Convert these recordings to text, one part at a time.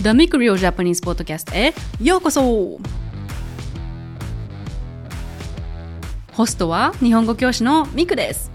The Miku Real Japanese Podcast へようこそ。ホストは日本語教師のミクです。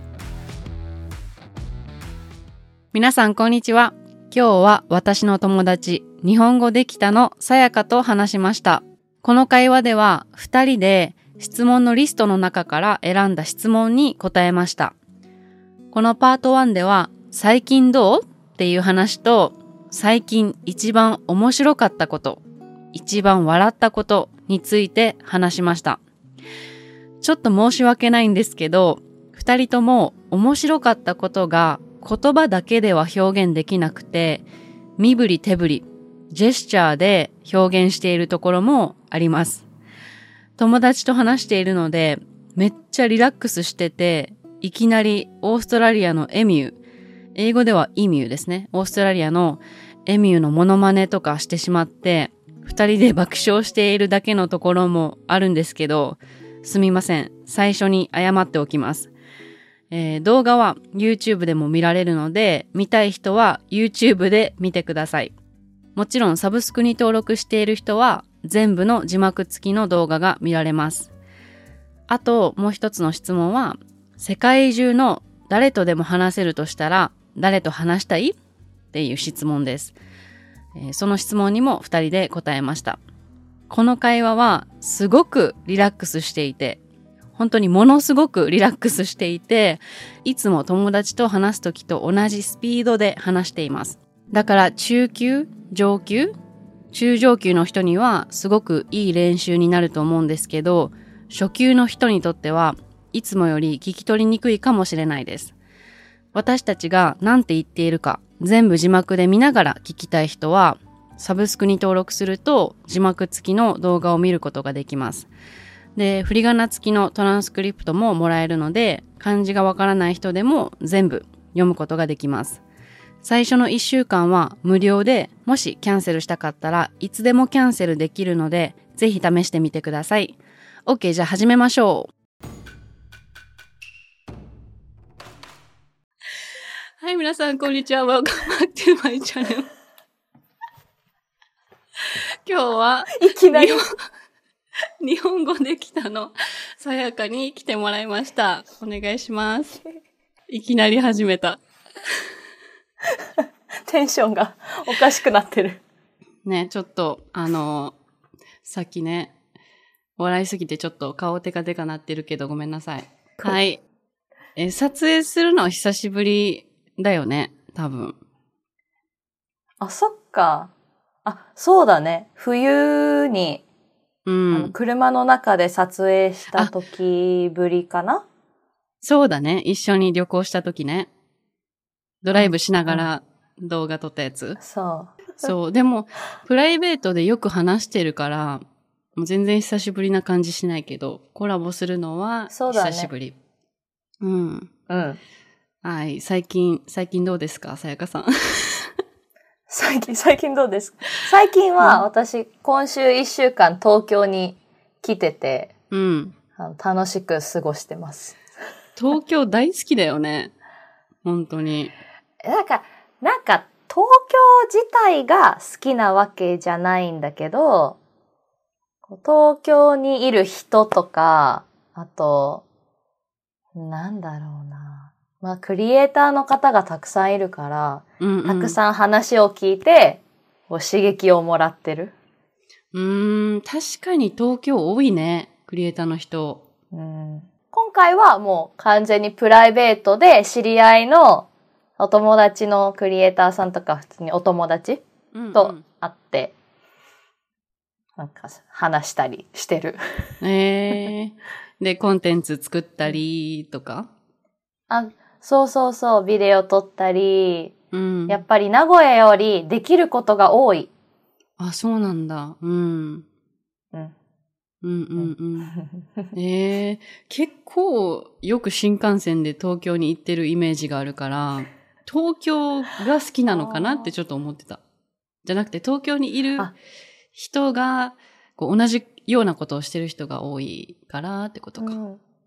皆さんこんにちは。今日は私の友達、日本語できたのさやかと話しました。この会話では2人で質問のリストの中から選んだ質問に答えました。このパート1では最近どうっていう話と最近一番面白かったこと、一番笑ったことについて話しました。ちょっと申し訳ないんですけど、2人とも面白かったことが言葉だけでは表現できなくて、身振り手振り、ジェスチャーで表現しているところもあります。友達と話しているので、めっちゃリラックスしてて、いきなりオーストラリアのエミュー、英語ではイミューですね。オーストラリアのエミューのモノマネとかしてしまって、二人で爆笑しているだけのところもあるんですけど、すみません。最初に謝っておきます。動画は YouTube でも見られるので、見たい人は YouTube で見てください。もちろんサブスクに登録している人は全部の字幕付きの動画が見られます。あともう一つの質問は、世界中の誰とでも話せるとしたら誰と話したいっていう質問です。その質問にも2人で答えました。この会話はすごくリラックスしていて、本当にものすごくリラックスしていて、いつも友達と話すときと同じスピードで話しています。だから中級、上級、中上級の人にはすごくいい練習になると思うんですけど、初級の人にとってはいつもより聞き取りにくいかもしれないです。私たちが何て言っているか全部字幕で見ながら聞きたい人は、サブスクに登録すると字幕付きの動画を見ることができます。で、振り仮名付きのトランスクリプトももらえるので、漢字がわからない人でも全部読むことができます。最初の1週間は無料で、もしキャンセルしたかったらいつでもキャンセルできるので、ぜひ試してみてください。OK、じゃあ始めましょう。はい、皆さん、こんにちは。Welcome back to my channel. 今日はいきなり日本語できたのさやかに来てもらいました。お願いします。いきなり始めた。 テンションがおかしくなってる。 ね、ちょっと、さっきね、笑いすぎてちょっと顔テカテカなってるけどごめんなさい。はい。撮影するのは久しぶりだよね、多分。 あ、そっか。あ、そうだね。冬に、車の中で撮影した時ぶりかな？ そうだね。一緒に旅行した時ね。ドライブしながら動画撮ったやつ。 そう。 でも、プライベートでよく話してるから、もう全然久しぶりな感じしないけど、コラボするのは久しぶり。 うん。 はい。最近どうですか、さやかさん。 最近どうですか？最近は私、今週1週間東京に来てて、楽しく過ごしてます。 東京大好きだよね。本当に。 なんか東京自体が好きなわけじゃないんだけど、東京にいる人とか、あと、なんだろうな。まあ、クリエイターの方がたくさんいるから、たくさん話を聞いて、刺激をもらってる。 確かに東京多いね。クリエイターの人。 今回はもう完全にプライベートで知り合いのお友達のクリエイターさんとか普通にお友達と会って、なんか話したりしてる。 で、コンテンツ作ったりとか？ そう、ビデオ撮ったり、やっぱり名古屋よりできることが多い。 あ、そうなんだ。結構よく新幹線で東京に行ってるイメージがあるから、東京が好きなのかなってちょっと思ってた。じゃなくて東京にいる人がこう同じようなことをしてる人が多いからってことか。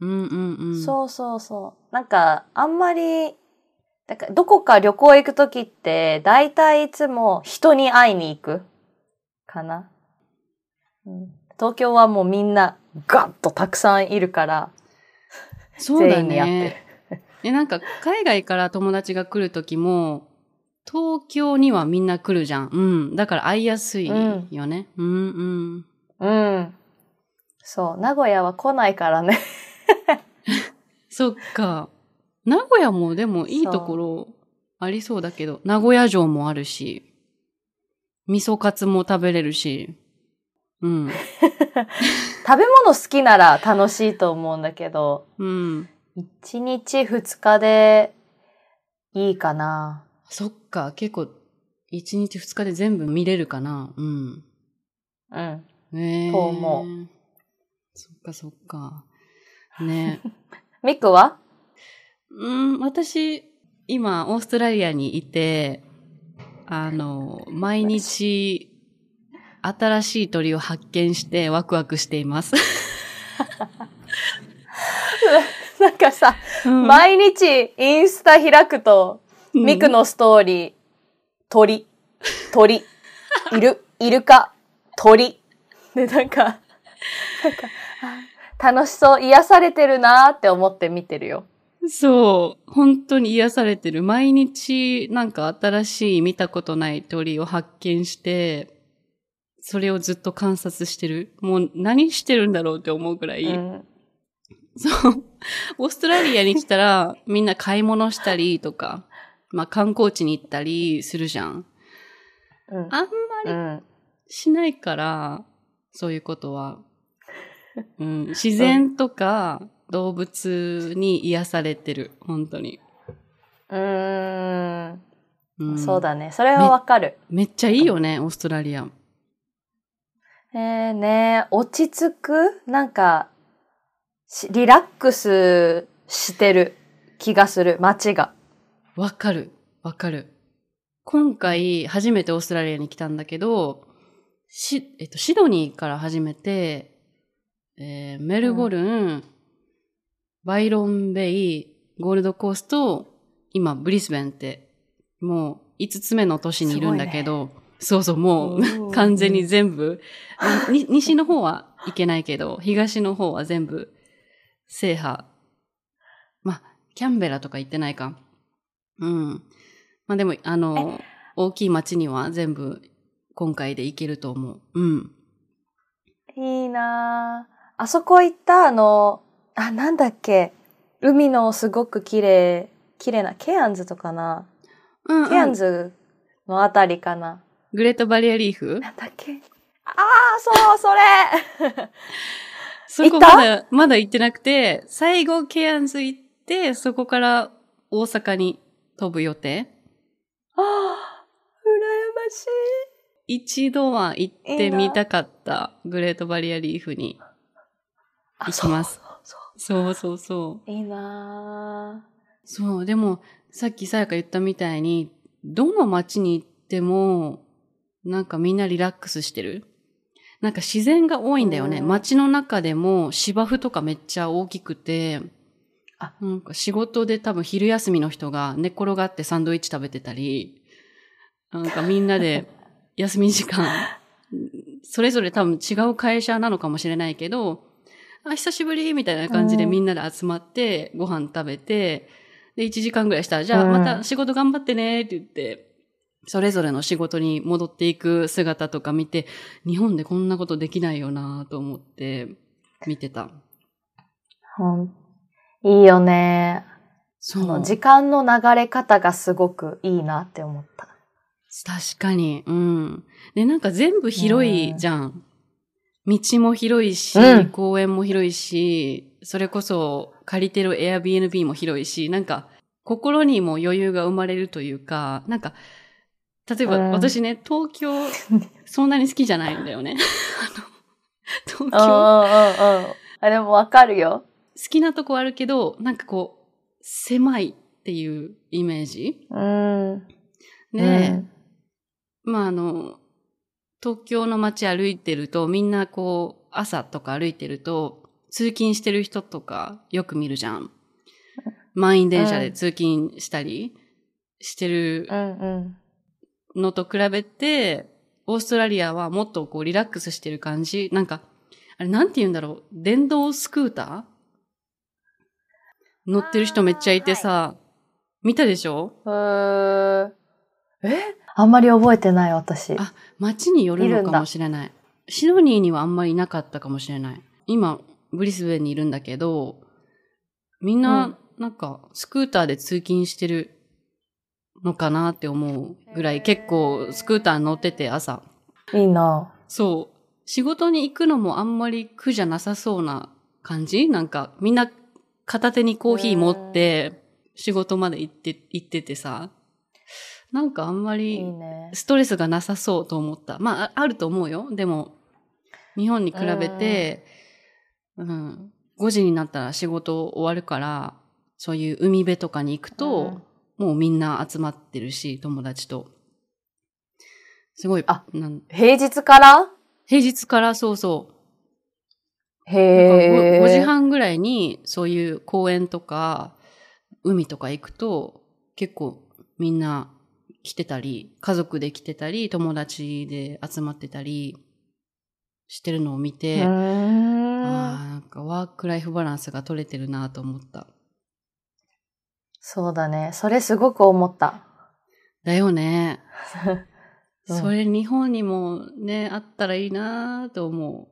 そう。なんかあんまりどこか旅行行くときって、だいたいいつも人に会いに行く。 かな。東京はもうみんなガッとたくさんいるから、 そうだ全員に会ってね。なんか海外から友達が来るときも、東京にはみんな来るじゃん。うん。だから会いやすいよね。うんうん。 そう、名古屋は来ないからね。 そっか。名古屋もでもいいところありそうだけど、名古屋城もあるし、味噌カツも食べれるし、うん。 食べ物好きなら楽しいと思うんだけど、 うん。 1日2日でいいかな。 そっか、結構、1日2日で全部見れるかな。うん。 と思う。 そっかそっか。ね。 ミクは？ 私、今、オーストラリアにいて、毎日、新しい鳥を発見してワクワクしています。 なんかさ、毎日インスタ開くと、ミクのストーリー、鳥、イルカ、鳥。で、なんか、楽しそう、癒されてるなーって思って見てるよ。 そう、本当に癒されてる。毎日なんか新しい見たことない鳥を発見して、それをずっと観察してる。もう何してるんだろうって思うくらい。そう。オーストラリアに来たらみんな買い物したりとか、まあ観光地に行ったりするじゃん。あんまりしないから、そういうことは。自然とか動物に癒されてる。本当に。 そうだね。それはわかる。 めっちゃいいよね、オーストラリア。 ね、落ち着くなんか、リラックスしてる気がする、街が。 わかる。今回、初めてオーストラリアに来たんだけど、シドニーから始めて、メルボルン、バイロンベイ、ゴールドコースト、今、ブリスベンって、もう5つ目の都市にいるんだけど、そうそう、もう完全に全部、西の方は行けないけど、東の方は全部制覇。まあ、キャンベラとか行ってないか。まあでも、大きい町には全部今回で行けると思う。 いいなぁ。あそこ行ったなんだっけ。海のすごく綺麗な、ケアンズとかな。ケアンズのあたりかな。 グレートバリアリーフ？ なんだっけ。そう、それそこまだ行ってなくて、最後ケアンズ行って、そこから大阪に飛ぶ予定。 羨ましい。一度は行ってみたかったグレートバリアリーフに行きます。そう。 いいなぁ。 そう、でも、さっきさやか言ったみたいに、どの街に行っても、なんかみんなリラックスしてる。なんか自然が多いんだよね。街の中でも芝生とかめっちゃ大きくて、なんか仕事で多分昼休みの人が寝っ転がってサンドイッチ食べてたり、なんかみんなで休み時間、それぞれ多分違う会社なのかもしれないけど、久しぶりみたいな感じでみんなで集まってご飯食べて、で、1時間ぐらいしたら、じゃあまた仕事頑張ってねって言って、それぞれの仕事に戻っていく姿とか見て、日本でこんなことできないよなと思って見てた。 いいよね。 そう。 時間の流れ方がすごくいいなって思った。 確かに。で、なんか全部広いじゃん。道も広いし、公園も広いし、それこそ借りてる Airbnb も広いし、なんか心にも余裕が生まれるというか、なんか、例えば私ね、東京そんなに好きじゃないんだよね。東京。 でもわかるよ。 好きなとこあるけど、なんかこう、狭いっていうイメージ。で、まあ東京の街歩いてると、みんなこう、朝とか歩いてると、通勤してる人とかよく見るじゃん。満員電車で通勤したりしてるのと比べて、オオーストラリアはもっとこうリラックスしてる感じ。なんか、あれなんて言うんだろう。電動スクーター乗ってる人めっちゃいてさ、見たでしょ？ あんまり覚えてない私。 あ、街によるのかもしれない。シドニーにはあんまりなかったかもしれない。今、ブリスベンにいるんだけど、みんな、なんか、スクーターで通勤してるのかなって思うぐらい、結構、スクーター乗ってて朝。 いいな。 そう。仕事に行くのもあんまり苦じゃなさそうな感じ？なんか、みんな片手にコーヒー持って、仕事まで行っててさ、なんかあんまりストレスがなさそうと思った。まあ、あると思うよ。でも、日本に比べて、5時になったら仕事終わるから、そういう海辺とかに行くと、もうみんな集まってるし、友達と。すごい。 平日から？ 平日からそうそう。 へー。 5時半ぐらいにそういう公園とか海とか行くと結構みんな来てたり、家族で来てたり、友達で集まってたりしてるのを見て、なんかワークライフバランスが取れてるなと思った。 そうだね。それすごく思った。 だよね。それ日本にもね、あったらいいなと思う。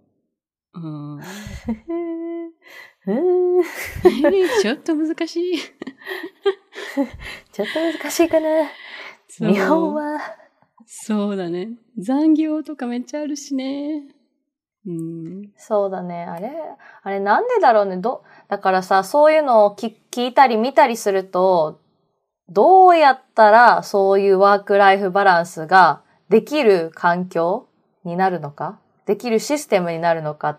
ちょっと難しい。 ちょっと難しいかな。日本は。 そうだね。残業とかめっちゃあるしね。 そうだね。あれなんでだろうね。だからさ、そういうのを聞いたり見たりすると、どうやったらそういうワークライフバランスができる環境になるのか、できるシステムになるのかって、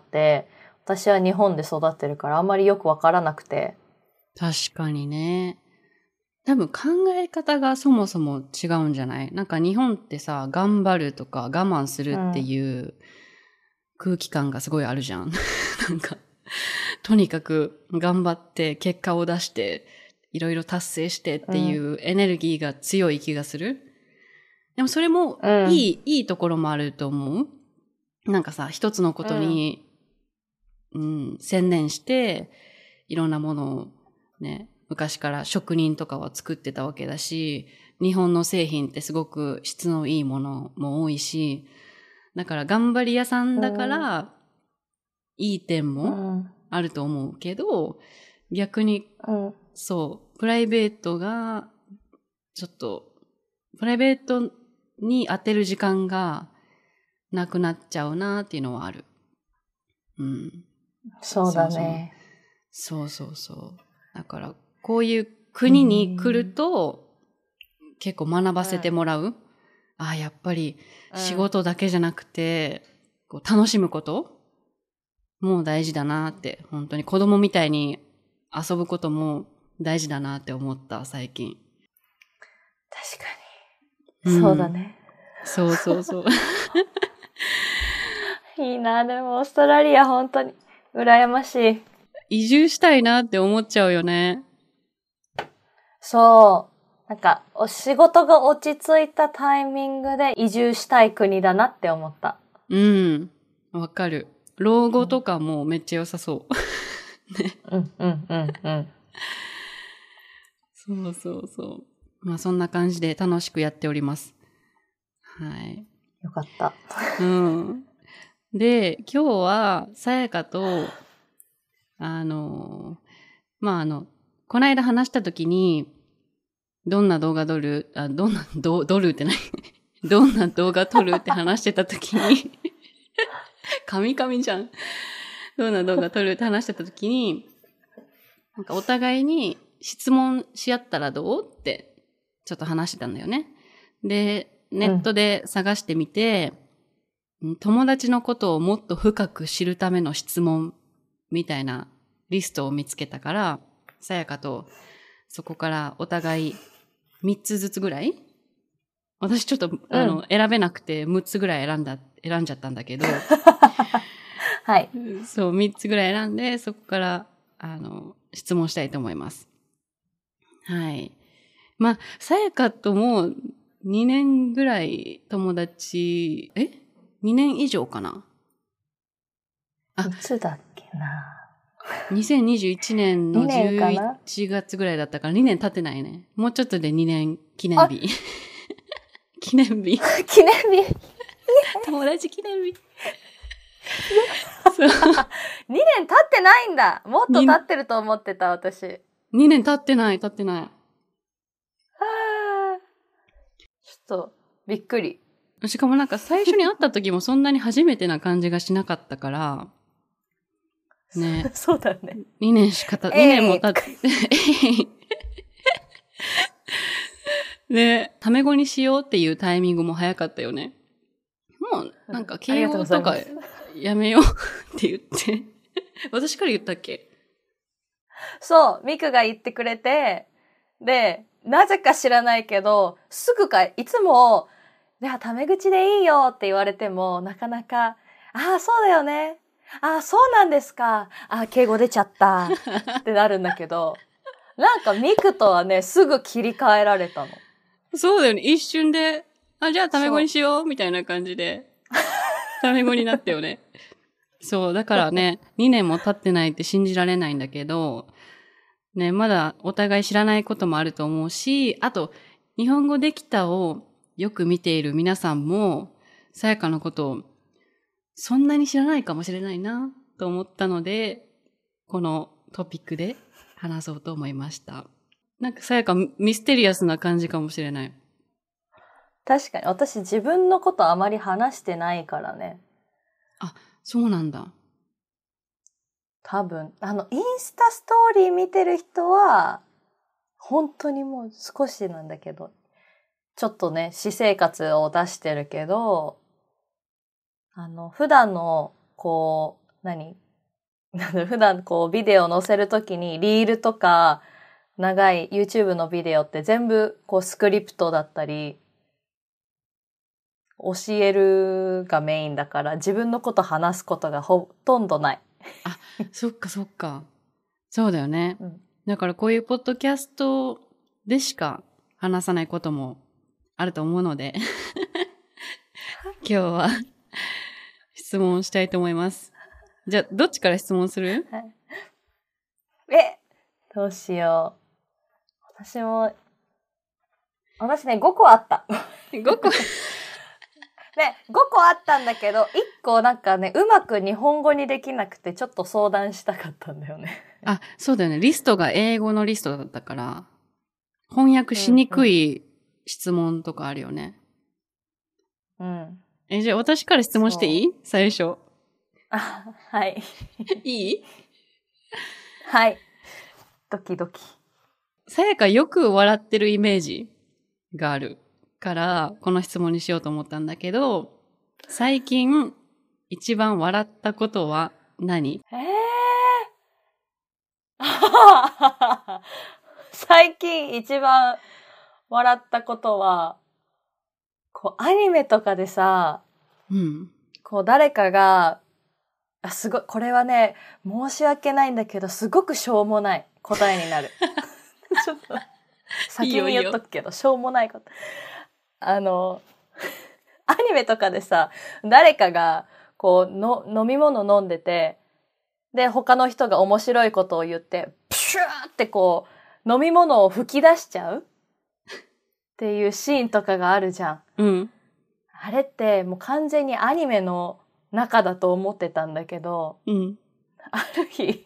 私は日本で育ってるからあんまりよくわからなくて。 確かにね。多分考え方がそもそも違うんじゃない？なんか日本ってさ、頑張るとか我慢するっていう空気感がすごいあるじゃん。なんか、とにかく頑張って結果を出していろいろ達成してっていうエネルギーが強い気がする。でもそれもいいところもあると思う。なんかさ、一つのことに、専念して、いろんなものをね、昔から職人とかは作ってたわけだし、日本の製品ってすごく質のいいものも多いし、だから頑張り屋さんだから、いい点もあると思うけど、逆に、そう、プライベートが、ちょっと、プライベートに当てる時間がなくなっちゃうなっていうのはある。 そうだね。 そう。だから、こういう国に来ると、結構学ばせてもらう。やっぱり仕事だけじゃなくて、こう楽しむことも大事だなって、本当に子供みたいに遊ぶことも大事だなって思った、最近。 確かに。そうだね。 そう。 いいな、でもオーストラリア本当に羨ましい。 移住したいなって思っちゃうよね。 そう。なんか、仕事が落ち着いたタイミングで移住したい国だなって思った。 わかる。老後とかもめっちゃ良さそう。ね。そう。まあそんな感じで楽しくやっております。はい。 よかった。 で、今日はさやかと、この間話したときに、どんな動画撮るってないどんな動画撮るって話してたときに、神々じゃん。どんな動画撮るって話してたときに、なんかお互いに質問し合ったらどうってちょっと話してたんだよね。で、ネットで探してみて、友達のことをもっと深く知るための質問みたいなリストを見つけたから、さやかとそこからお互い3つずつぐらい？私ちょっと、選べなくて6つぐらい選んじゃったんだけど。 はい。 そう、3つぐらい選んで、そこから、質問したいと思います。はい。まあ、さやかとも、 2年ぐらい友達、2年以上かな。 いつだっけな。 2021年の 2年かな 11月ぐらいだったから2年経ってないね。もうちょっとで2年記念日。記念日。 記念日友達記念日。 2年経ってないんだ。もっと経ってると思ってた、私。 2年経ってない。 ちょっと、びっくり。 しかもなんか最初に会った時もそんなに初めてな感じがしなかったから、ね。 そうだね。 2年しか2年も経って、ね、タメ語にしようっていうタイミングも早かったよね。もう、なんか敬語とかやめようって言って。私から言ったっけ？ そう、ミクが言ってくれて、で、なぜか知らないけど、いつも、いや、タメ口でいいよって言われても、なかなか、ああ、そうだよね。ああ、そうなんですか。ああ、敬語出ちゃった。ってなるんだけど、なんかミクとはね、すぐ切り替えられたの。 そうだよね。一瞬で、じゃあタメ語にしようみたいな感じで、タメ語になったよね。そう、だからね、2年も経ってないって信じられないんだけど、ね、まだお互い知らないこともあると思うし、あと、日本語できたをよく見ている皆さんも、さやかのことをそんなに知らないかもしれないなと思ったので、このトピックで話そうと思いました。なんかさやかミステリアスな感じかもしれない。 確かに、私自分のことあまり話してないからね。 あ、そうなんだ。 多分、インスタストーリー見てる人は、本当にもう少しなんだけど、ちょっとね、私生活を出してるけど、普段の、こう、普段こう、ビデオ載せるときに、リールとか、長い YouTube のビデオって全部、こう、スクリプトだったり、教えるがメインだから、自分のこと話すことがほとんどない。 あ、そっかそっか。そうだよね。 うん、 だからこういうポッドキャストでしか話さないこともあると思うので、今日は質問したいと思います。じゃあ、どっちから質問する？ どうしよう。私ね、5個あった。 5個ね、5個あったんだけど、1個なんかね、うまく日本語にできなくて、ちょっと相談したかったんだよね。 あ、そうだよね。リストが英語のリストだったから、翻訳しにくい質問とかあるよね。 うん。 じゃあ私から質問していい？最初。 はい。 いい？ はい。ドキドキ。 さやかよく笑ってるイメージがあるから、この質問にしようと思ったんだけど、最近一番笑ったことは何？ 最近一番笑ったことは、こうアニメとかでさ、こう誰かが、すごい、これはね、申し訳ないんだけど、すごくしょうもない答えになる。ちょっと、先に言っとくけど、しょうもないこと。アニメとかでさ、誰かが、こう、飲み物飲んでて、で、他の人が面白いことを言って、プシューってこう、飲み物を吹き出しちゃうっていうシーンとかがあるじゃん。 うん。 あれってもう完全にアニメの中だと思ってたんだけど、 うん。 ある日、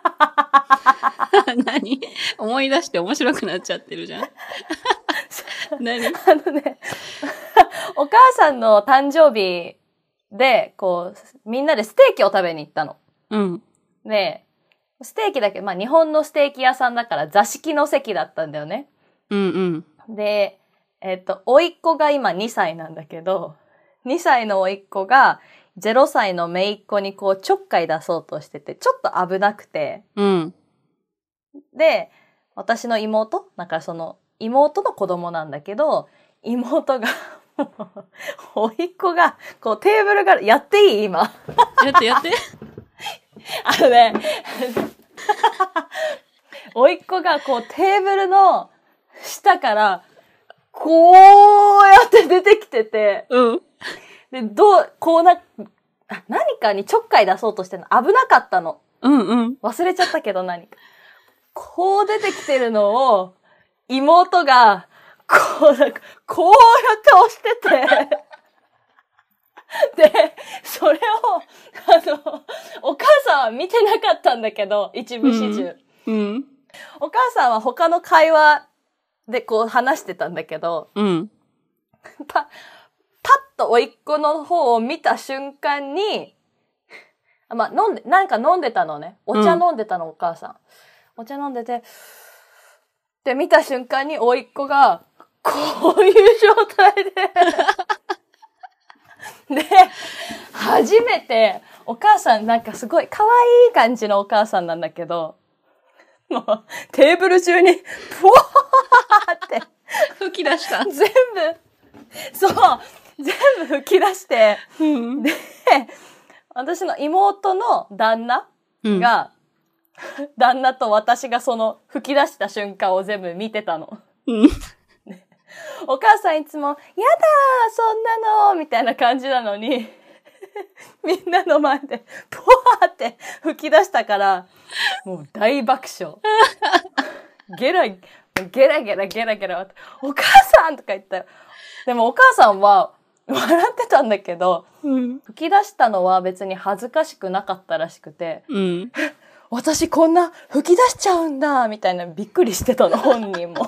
何？思い出して面白くなっちゃってるじゃん。何？ お母さんの誕生日で、こう、みんなでステーキを食べに行ったの。 うん。 で、ステーキだけど、まあ日本のステーキ屋さんだから座敷の席だったんだよね。 うんうん。 で、甥っ子が今2歳なんだけど、2歳の甥っ子が0歳の姪っ子にこうちょっかい出そうとしてて、ちょっと危なくて。 うん。 で、私の妹、なんかその妹の子供なんだけど、妹が、甥っ子が、こうテーブルが、やっていい今。 やって。 甥っ子がこうテーブルの下から、 こうやって出てきてて、 うん。 で、何かにちょっかい出そうとしてるの。危なかったの。 うんうん。 忘れちゃったけど何か。こう出てきてるのを、妹が、こうやって押してて、で、それを、お母さんは見てなかったんだけど、一部始終。 うん。 お母さんは他の会話でこう話してたんだけど、 うん。 パッと甥っ子の方を見た瞬間に、まあ、なんか飲んでたのね。お茶飲んでたの、お母さん。お茶飲んでて、で、見た瞬間に甥っ子が、こういう状態で、で、初めて、お母さんなんかすごい可愛い感じのお母さんなんだけど、もう、テーブル中に、ふわーって吹き出した。 全部吹き出して、 うん、 で、私の妹の旦那が、旦那と私がその吹き出した瞬間を全部見てたの。 うん、 お母さんいつも、やだーそんなのみたいな感じなのに、みんなの前で、ポワーって吹き出したから、もう大爆笑。ゲラゲラ、お母さんとか言ったよ。でもお母さんは笑ってたんだけど、 うん、 吹き出したのは別に恥ずかしくなかったらしくて、 うん、 私こんな吹き出しちゃうんだみたいなびっくりしてたの、本人も。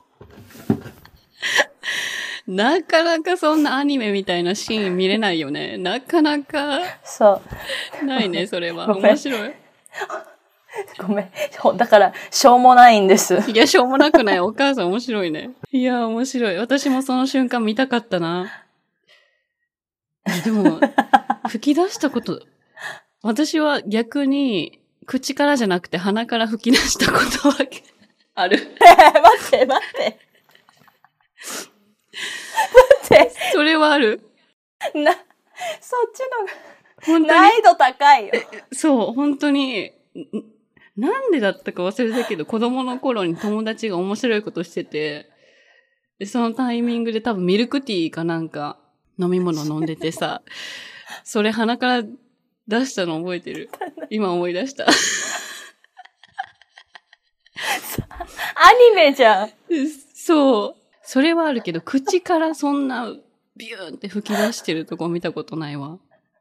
なかなかそんなアニメみたいなシーン見れないよね。なかなか。 そう。 ないね、それは。面白い。 ごめん。だから、しょうもないんです。 いや、しょうもなくない。お母さん面白いね。いや、面白い。私もその瞬間見たかったな。でも、吹き出したこと、私は逆に、口からじゃなくて鼻から吹き出したことはある。 待って。 それはある。 そっちのが、難易度高いよ。 そう、本当に、なんでだったか忘れたけど、子供の頃に友達が面白いことしてて、で、そのタイミングで多分ミルクティーかなんか飲み物飲んでてさ、それ鼻から出したの覚えてる。今思い出した。 アニメじゃん。 そう。それはあるけど、口からそんなビューンって吹き出してるとこ見たことないわ。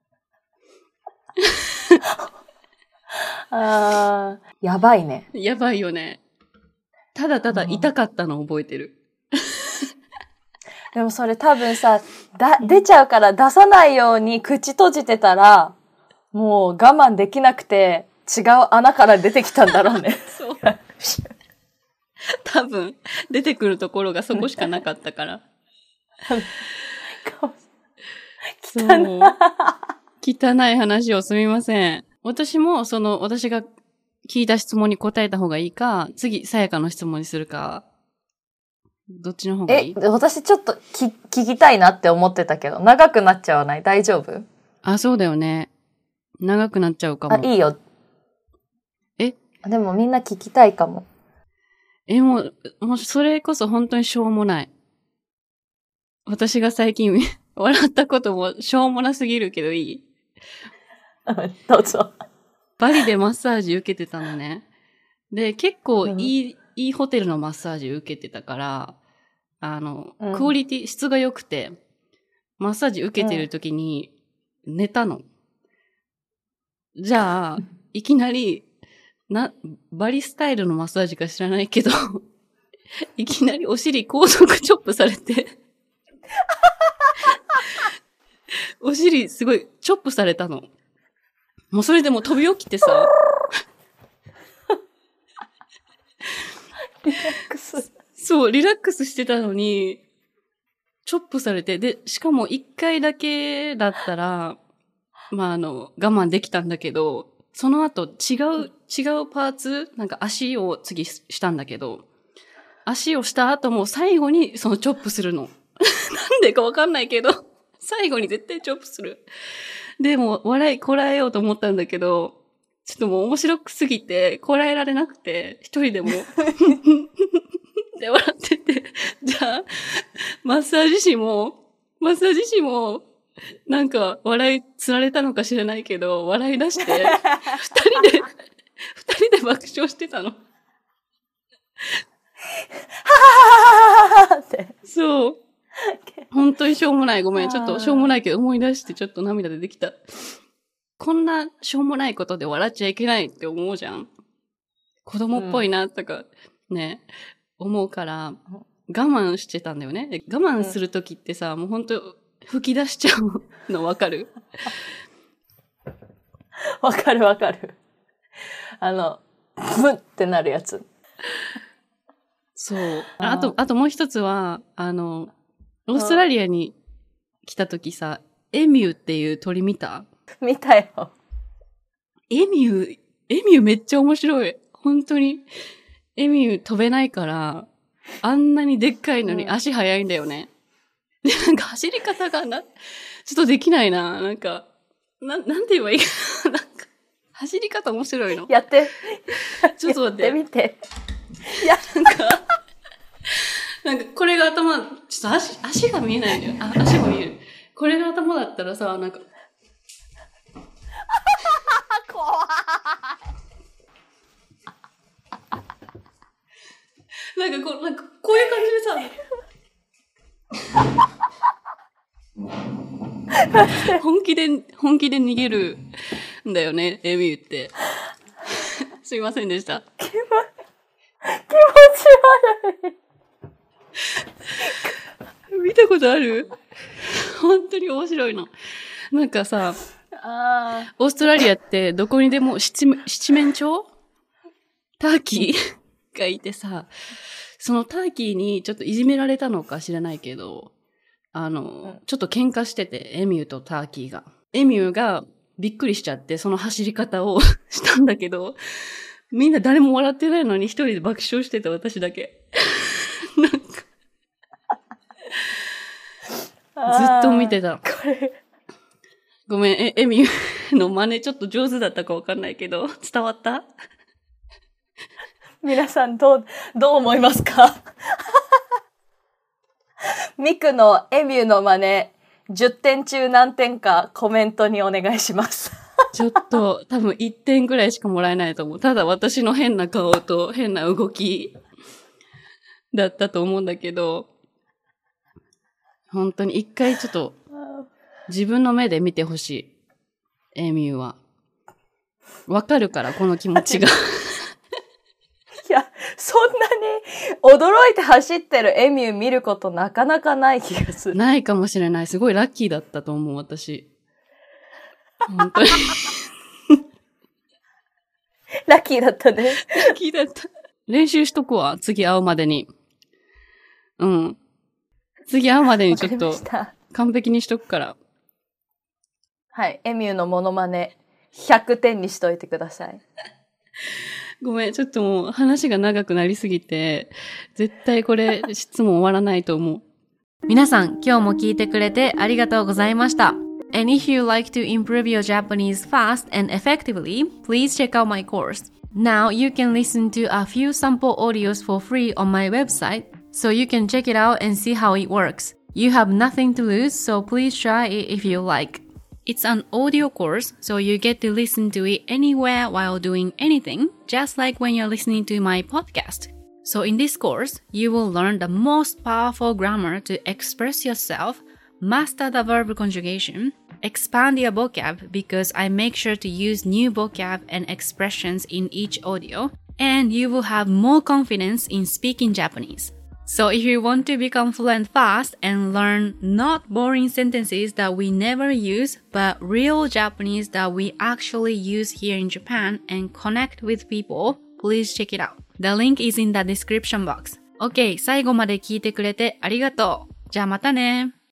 やばいね。 やばいよね。ただただ痛かったの覚えてる。 でもそれ多分さ、出ちゃうから出さないように口閉じてたら、もう我慢できなくて違う穴から出てきたんだろうね。 そう。多分、出てくるところがそこしかなかったから。汚い話をすみません。私も、私が聞いた質問に答えた方がいいか、次、さやかの質問にするか、どっちの方がいい？ 私ちょっと聞きたいなって思ってたけど、長くなっちゃわない？大丈夫？ あ、そうだよね。長くなっちゃうかも。 いいよ。でもみんな聞きたいかも。もうそれこそ本当にしょうもない。私が最近笑ったこともしょうもなすぎるけどいい？ どうぞ。 バリでマッサージ受けてたのね。で、結構いいホテルのマッサージ受けてたから、クオリティ、質が良くて、マッサージ受けてる時に寝たの。じゃあ、いきなり、バリスタイルのマッサージか知らないけど、いきなりお尻高速チョップされて、お尻すごいチョップされたの。もうそれでも飛び起きてさ、 リラックス。 そう、リラックスしてたのに、チョップされて、で、しかも1回だけだったら、まあ我慢できたんだけど、その後違うパーツ、なんか足を次したんだけど、足をした後も最後にそのチョップするの。なんでかわかんないけど、最後に絶対チョップする。でも、笑いこらえようと思ったんだけど、ちょっともう面白くすぎて、こらえられなくて、一人でも、ってって笑ってて、じゃあ、マッサージ師も、なんか笑いつられたのか知らないけど、笑い出して、二人で爆笑してたの。ははははって。 そう。本当にしょうもない。ごめん。ちょっとしょうもないけど思い出してちょっと涙出てきた。こんなしょうもないことで笑っちゃいけないって思うじゃん。子供っぽいなとかね、思うから我慢してたんだよね。我慢するときってさ、もう本当吹き出しちゃうのわかる？ わかる。ブってなるやつ。 そう。あともう一つは、オーストラリアに来たときさ、エミューっていう鳥見た？ 見たよ。 エミューめっちゃ面白い。本当に。エミュー飛べないから、あんなにでっかいのに足速いんだよね。で、なんか走り方がちょっとできないな。なんて言えばいいかな。なんか、走り方面白いの。 やって。 ちょっと待って。 やってみて。 いや、なんか、これが頭、ちょっと足が見えないんだよ。足が見える。これが頭だったらさ、なんか、 怖い。 なんかこういう感じでさ、本気で逃げるんだよね、エミューって。すいませんでした。 気持ち悪い。 見たことある？本当に面白いの。なんかさ、オーストラリアってどこにでも七面鳥？ターキーがいてさ、そのターキーにちょっといじめられたのか知らないけど、ちょっと喧嘩してて、エミューとターキーが。エミューがびっくりしちゃって、その走り方をしたんだけど、みんな誰も笑ってないのに一人で爆笑してた私だけ。なんかずっと見てた。ごめん、エミューの真似ちょっと上手だったかわかんないけど、伝わった？ 皆さんどう思いますか？ミクのエミューの真似、10点中何点かコメントにお願いします。 ちょっと多分1点ぐらいしかもらえないと思う。ただ私の変な顔と変な動きだったと思うんだけど、本当に一回ちょっと自分の目で見てほしい。エミューは。わかるから、この気持ちが。 いや、そんなに驚いて走ってるエミュー見ることなかなかない気がする。 ないかもしれない。すごいラッキーだったと思う、私。本当に。 ラッキーだったね。 ラッキーだった。練習しとくわ、次会うまでに。うん。次会うまでにちょっと完璧にしとくから。 はい。エミューのモノマネ100点にしといてください。 ごめん、ちょっともう話が長くなりすぎて、絶対これ質問終わらないと思う。皆さん、今日も聞いてくれてありがとうございました。And if you like to improve your Japanese fast and effectively, please check out my course. Now you can listen to a few sample audios for free on my website, so you can check it out and see how it works. You have nothing to lose, so please try it if you like. It's an audio course, so you get to listen to it anywhere while doing anything, just like when you're listening to my podcast. So in this course, you will learn the most powerful grammar to express yourself, master the verb conjugation, expand your vocab because I make sure to use new vocab and expressions in each audio, and you will have more confidence in speaking Japanese. So if you want to become fluent fast and learn not boring sentences that we never use, but real Japanese that we actually use here in Japan and connect with people, please check it out. The link is in the description box. OK, 最後まで聞いてくれてありがとう。じゃあまたね。